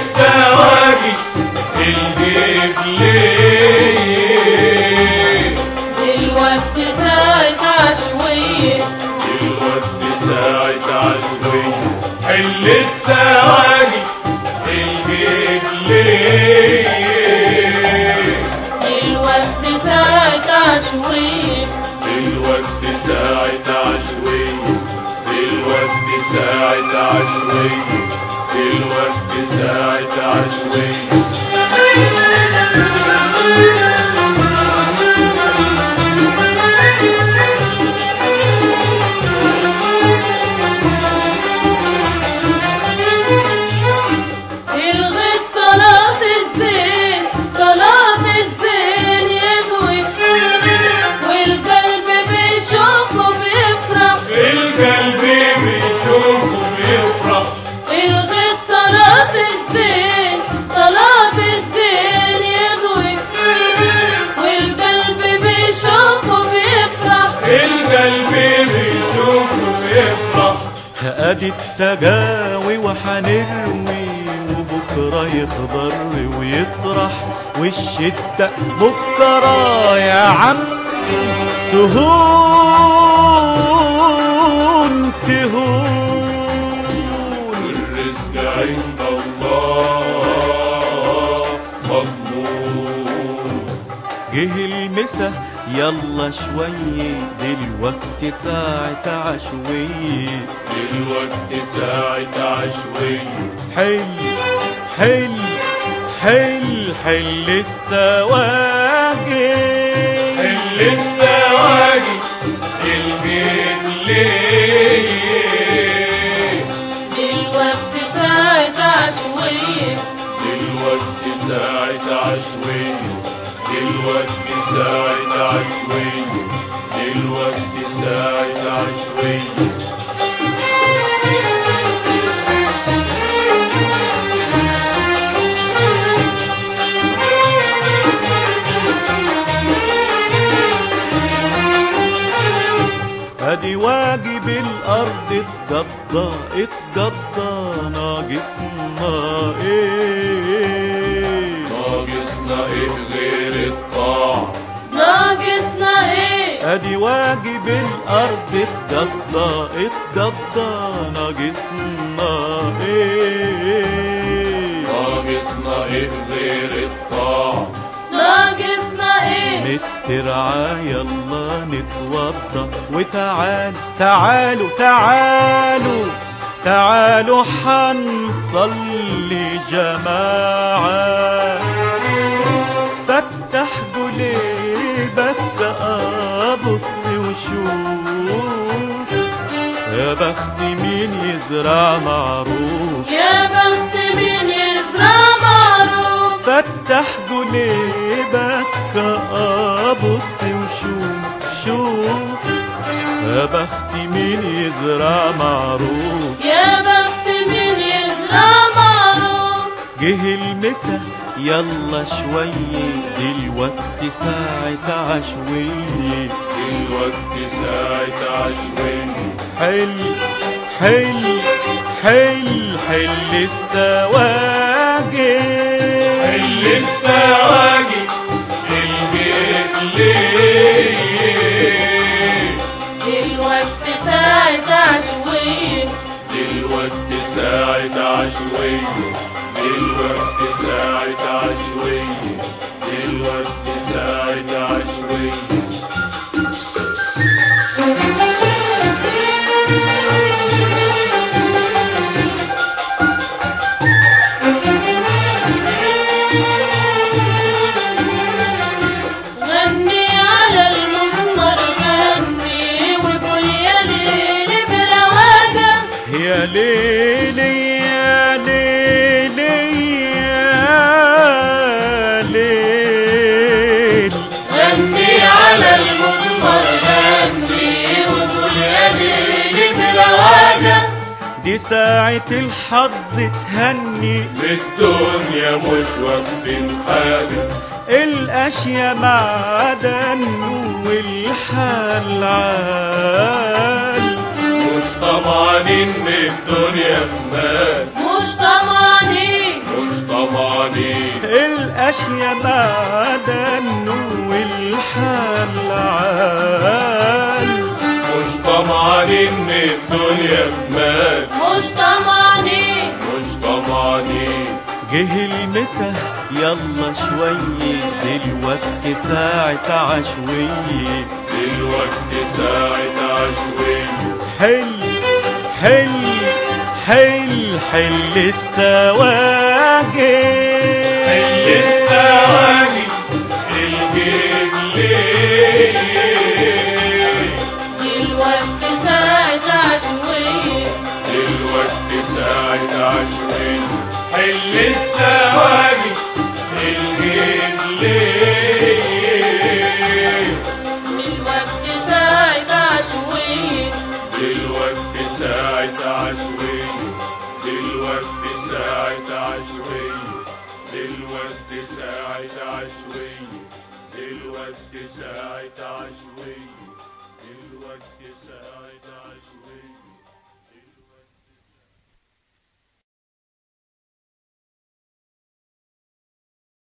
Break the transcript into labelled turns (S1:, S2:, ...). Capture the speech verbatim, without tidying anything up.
S1: السواقي الجيب ليه
S2: دلوقتي ساعة عشوية
S1: دلوقتي ساعة عشوية حل السواقي الجيب ليه
S2: دلوقتي ساعة عشوية
S1: دلوقتي ساعة عشوية دلوقتي ساعة عشوية دلوقتي ساعة عشوية
S2: الغيت صلاة الزين صلاة الزين يدوي والقلب بيشوفه بيفرح
S1: القلب بيشوفه بيفرح
S2: الغيت صلاة الزين صلاة الزين يدوي والقلب بيشوفه بيفرح
S1: القلب بيشوفه بيفرح
S3: ادي التجاوي وحنروي وبكره يخضر ويطرح والشتاء بكره يا عم تهون تهون
S1: والرزق عند الله مضمون
S3: جه المسا يلا شوية دلوقتي ساعة عشوية
S1: دلوقتي ساعة عشوية
S3: حل حل حل حل السواقي
S1: حل السواقي الجيب ليه
S2: دلوقتي ساعة عشوية
S1: دلوقتي ساعة عشوية دلوقتي ساعة عشوية دلوقتي ساعة عشوية
S3: ادي واجب الارض اتقضى اتقضى ناقصنا ايه
S1: ناقصنا ايه غير الطاعة
S2: ناقصنا ايه
S3: ادي واجب الارض اتقضى اتقضى ناقصنا ايه
S1: ناقصنا ايه غير الطاعة
S2: ناقصنا ايه
S3: نترعى يلا نتوضى وتعال تعالوا تعالوا تعالوا حنصلي جماعة فتح قلبك ابص وشوف يا بخت مين يزرع معروف
S2: يا بخت مين يزرع معروف
S3: فتح قلبك ابص وشوف شوف يا بخت مين يزرع معروف
S2: يا بخت مين يزرع معروف
S3: جه المسا يلا شوية دلوقتي ساعة عشوية
S1: دلوقتي ساعة عشوية
S3: حل حل حل حل السواقي
S1: حل السواقي الجيب ليه
S2: دلوقتي ساعة عشوية
S1: دلوقتي ساعة عشوية دلوقتي ساعة عشوية دلوقتي ساعة عشوية
S2: غني على المزمر غني وقول يا ليل برواقة
S3: يا ليلي يا ليلي يا ليل
S2: غني على المزمر غني وقول يا ليل برواقة
S3: دي ساعة الحظ تهني
S1: للدنيا مش واخدين حاجة
S3: الاشياء معدن والحال عال
S1: مش طمعانين من الدنيا في مال
S2: مش طمعانين
S1: مش
S3: الأشياء معدن والحال عال.
S1: مش طمعانين من الدنيا بمال،
S2: مش طمعانين
S1: مش طمعانين.
S3: جه المسا يلا شوية، دلوقتي ساعة عشوية،
S1: دلوقتي ساعة عشوية.
S3: حل حل حل حل السواجل،
S1: حل السواجل الجيب ليه،
S2: دلوقتي ساعة عشوية،
S1: دلوقتي ساعة عشوية. حل السواجل الجيب ليه،
S2: دلوقتي ساعة عشوية،
S1: دلوقتي ساعة عشوية، دلوقتي ساعة عشوية، دلوقتي ساعة عشوية، دلوقتي ساعة عشوية، دلوقتي ساعة عشوية.